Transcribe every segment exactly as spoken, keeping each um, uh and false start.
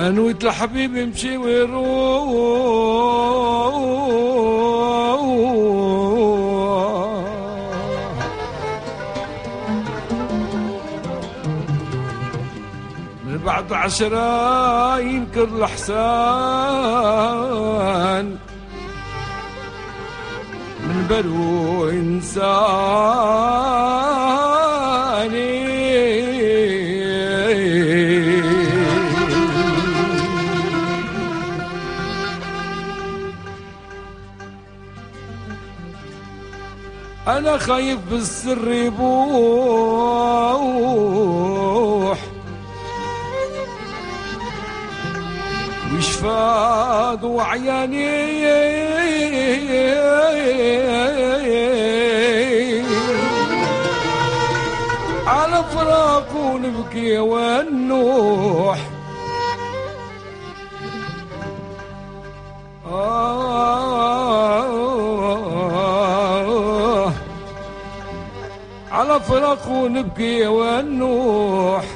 نويت الحبيب يمشي ويروح من بعد عشرة ينكر الإحسان من بلو إنساني. أنا خايف بالسر يبوح ويشفى ضوء عياني على فراق ونبكي ونوح. آه على فراق ونبكي ونوح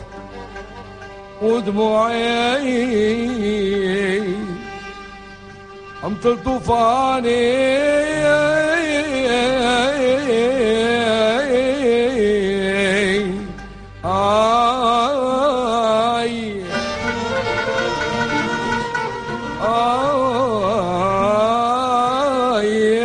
ودموعي أمطر طوفاني آي آي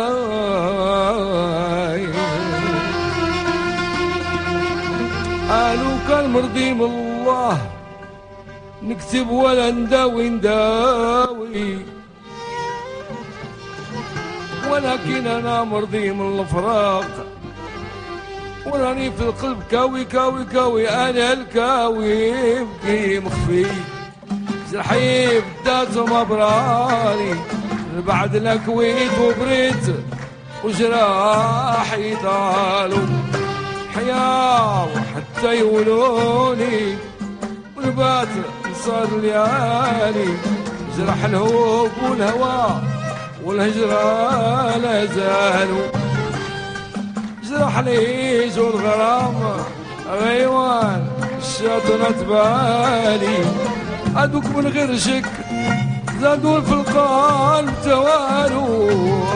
قالوا كان مرضي من الله نكتب ولا نداوي نداوي، ولكن أنا مرضي من الفراق وراني في القلب كاوي كاوي كاوي. أنا الكاوي بكي مخفي جرحي بدات ومبراني بعد لكويت وبريت وجراحي طالوا حياة وحتى يولوني ونبات صار ليالي جرح الهوب والهوى والهجرة لا زالوا جرحني جو الغرام غيوان الشاطنة بالي أدوك من غير شك زادوا في القلب توالوا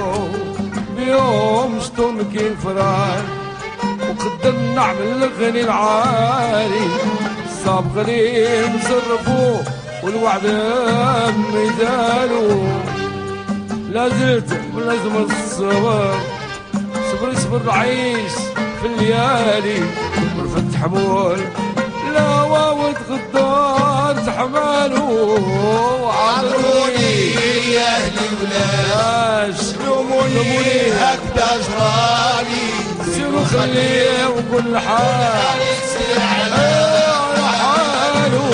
بيوم شتون كي فران وقدر نعمل الغني العالي صاب غريب صرفوا والوعد ميزانوا لازلت ملازم الصبر صبر صبر عيش في الليالي ورفت حمول لا واود غدار تحملوا عذروني يا اهلي ولاش لوموني هكذا جرالي سيروا خليه وكل حال يصير على حاله.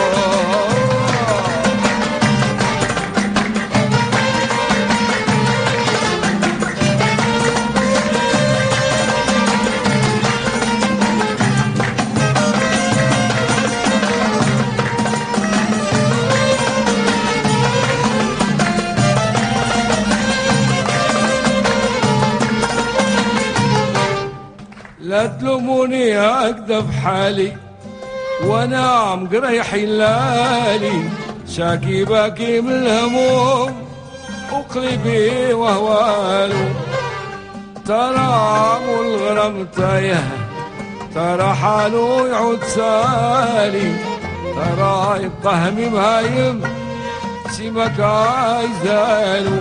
لا تلوموني هكذا في حالي وانا مقريح لالي شاكي باكي من الهموم وقلبي وهواله ترى مو الغرام تايه ترى حاله يعود سالي ترى يبقى همي مهايم سيمك عايزالو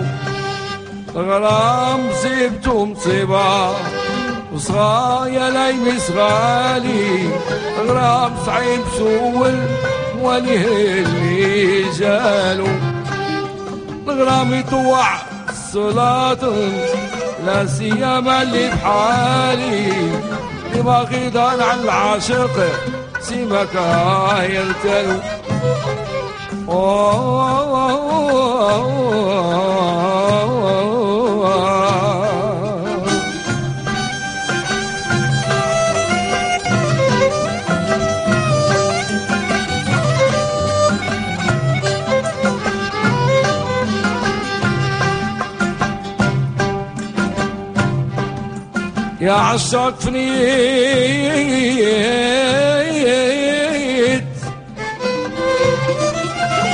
غرام مصيبته مصيبه وصغايا لايمي صغالي غرام صعيب سول وليه اللي جالو الغرام يطوع الصلاة لا سيما اللي بحالي دماغي ضان على العاشق سيمك يرتلو يا عشاق فنيت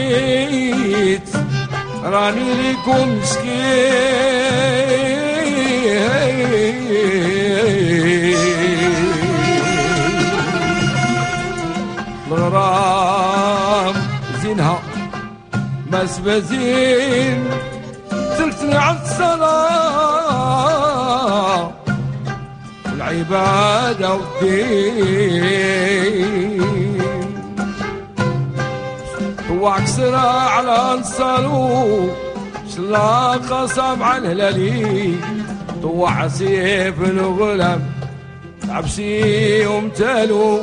جيت راني ليكم مسكين الغرام زينها ما سبازين تركتني على الصلاة والعبادة والدين هو عكسرة على انصارو شلا قسم عن هلالي طوع سيف الغلام عبسي ومتالو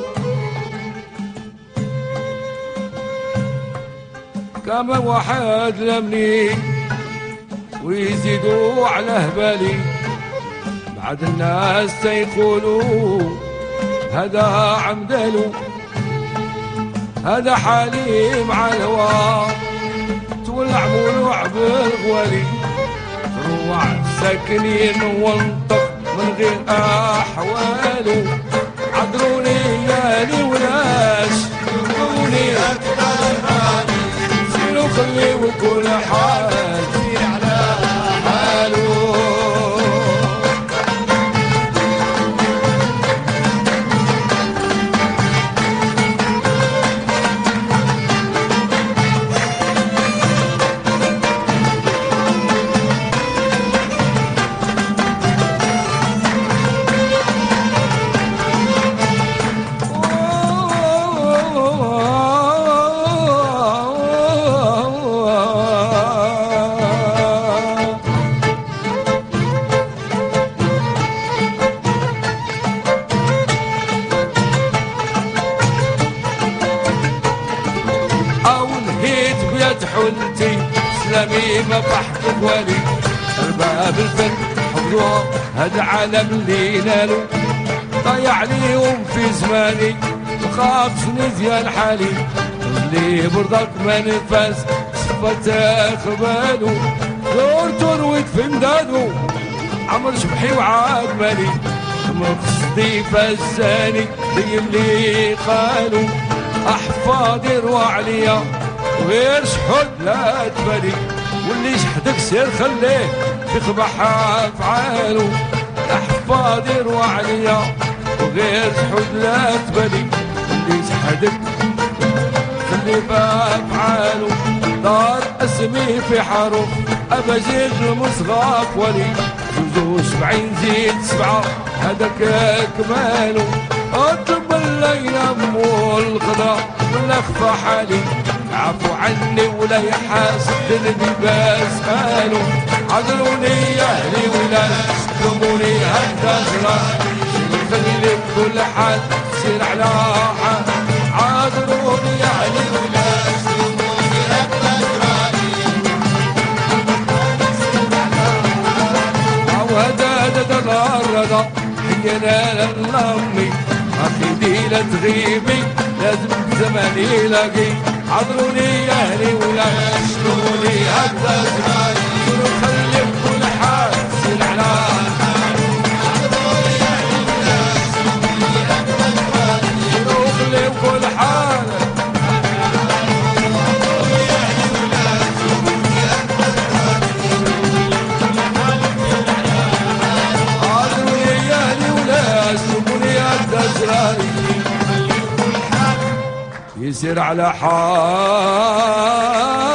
كما واحد لمني ويزيدوا على هبالي بعد الناس تيقولوا هذا عمدالو هذا حالي مع الهوى تولع مولوع بالغوالي روع ساكنين وانطق من غير احواله عذروني يالي ولاش عذروني سيروا خليوا كل حال سير على حاله حلتي سلامي ما بحق بوالي ارباب الفن حضروها هذا عالم اللي نالو ضيع ليهم في زماني وخافني زيان حالي اللي برضك ما نفاس صفت اخبالو دور ترويت في مدادو عمر شبحي وعاد مالي مقصدي فزاني زي اللي قالوا احفاظي روى عليا وغير شحود لا تبالي واللي شحدك سير خليه تقبح افعاله احفاظ يروى عليا وغير شحود لا تبالي واللي شحدك خليه بافعاله دار اسمي في حروف ابجد المصغاف ولي زوزو سبعين زيد سبعة هذاك كماله اطلب الليلة مو القضاء ولا اخفى حالي عفو عني ولا يحاسدني بسأله عذروني يا اهلي ولا تلوموني هالدهرة خلي بكل حال سير على حال عذروني يا اهلي ولا تلوموني هالدهرة وهذا هذا الرضا حكينا للأمي أخي دي لا تغيبي لازم زماني يلاقي عذروني يا اهلي ولا تشلوني حتى زماني خلي بكل حال سير على حالي عذروني يا اهلي ولا تشلوني حتى زماني خلي بكل حال عذروني يا اهلي ولا تشلوني حتى زماني عذروني يا اهلي ولا تشلوني حتى زماني يسير على حال